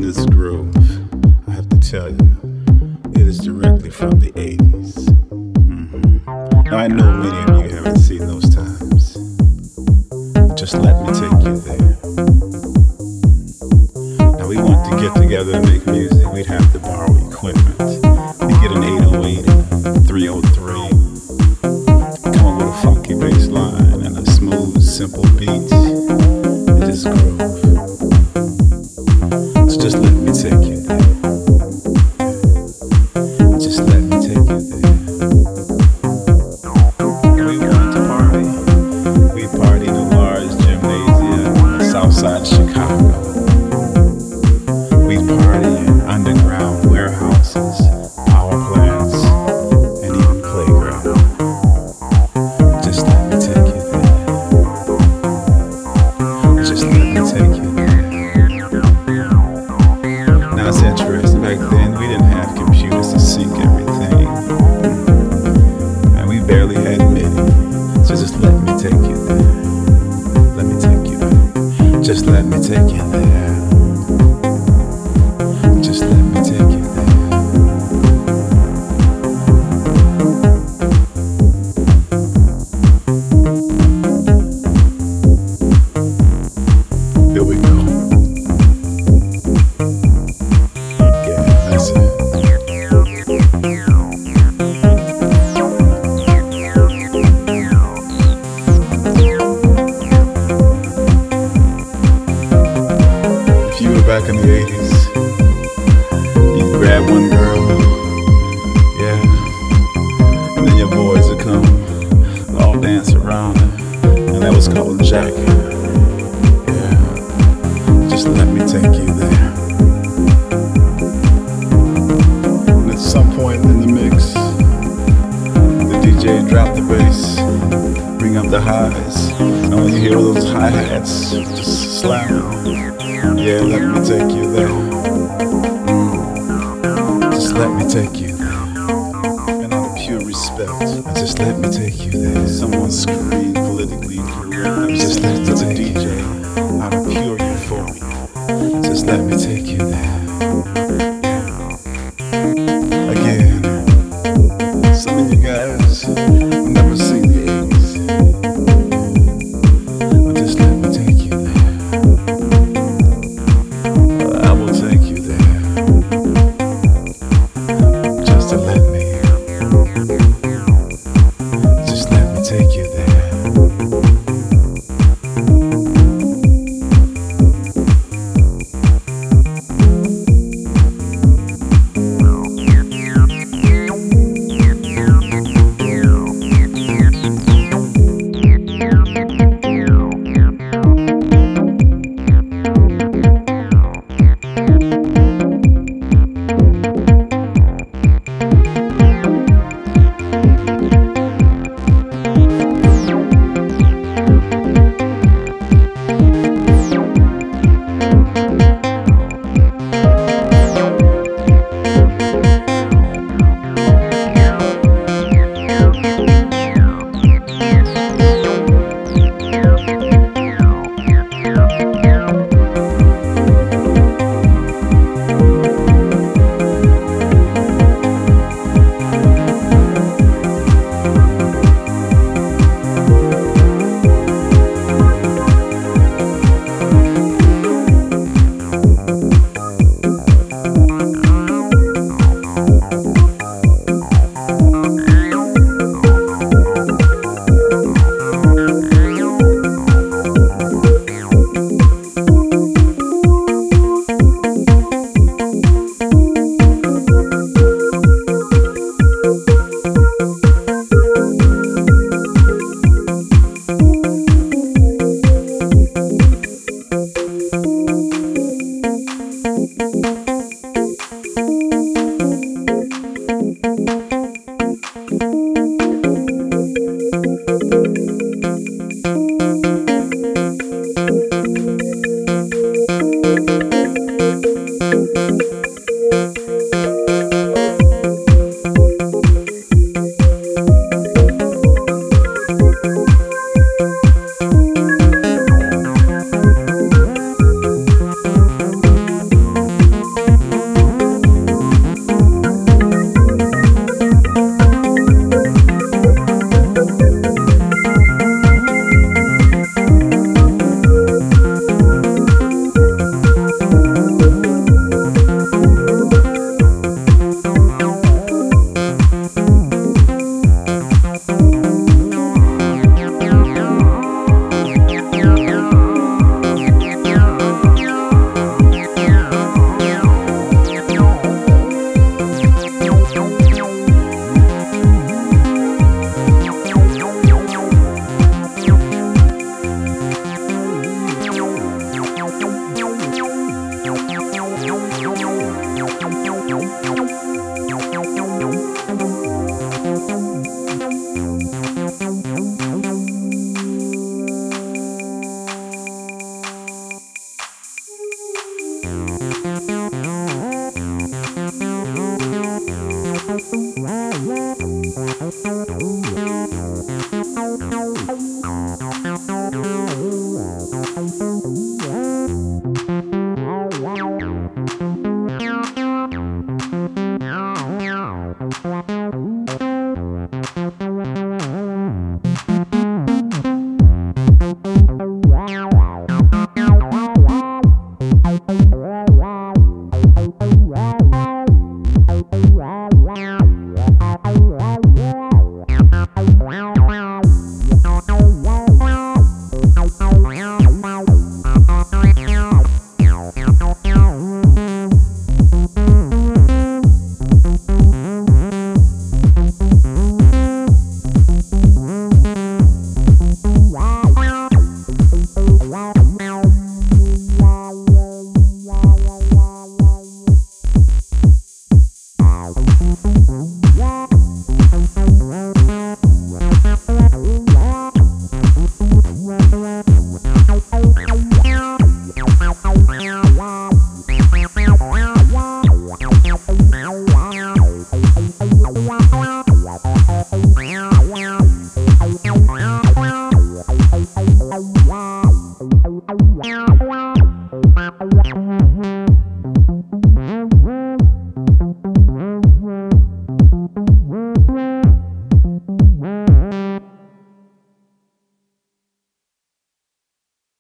this groove, I have to tell you, it is directly from the 80s. Now I know many of you haven't seen those times. Just let me take you there. Now we want to get together and make music. We'd have to borrow equipment. We get an 808 and a 303. Come up with a funky bass line and a smooth, simple beat. And just groove. So just let me take you there. Just let me take you there. We want to party. We party in a large gymnasium in the south side of Chicago. We party in underground warehouses, power plants, and even playgrounds. Just let me take you there. Just let me take you there. Now it's interesting, back then we didn't have computers to sync everything. And we barely had MIDI. So just let me take you there. Let me take you there. Just let me take you there. Just let me take you there. Here we go. Yeah, that's it. If you were back in the 80s, you'd grab one girl, yeah, and then your boys would come, all dance around her, and that was called jacking. Yeah, just let me take you there. And at some point in the mix, the DJ dropped the bass, bring up the highs, and all you hear are those hi-hats just slam. Yeah, let me take you there. Just let me take you there. And out of pure respect, just let me take you there. Someone screamed politically incorrect. Just let me to the DJ out of pure euphoria. Just let me take you there.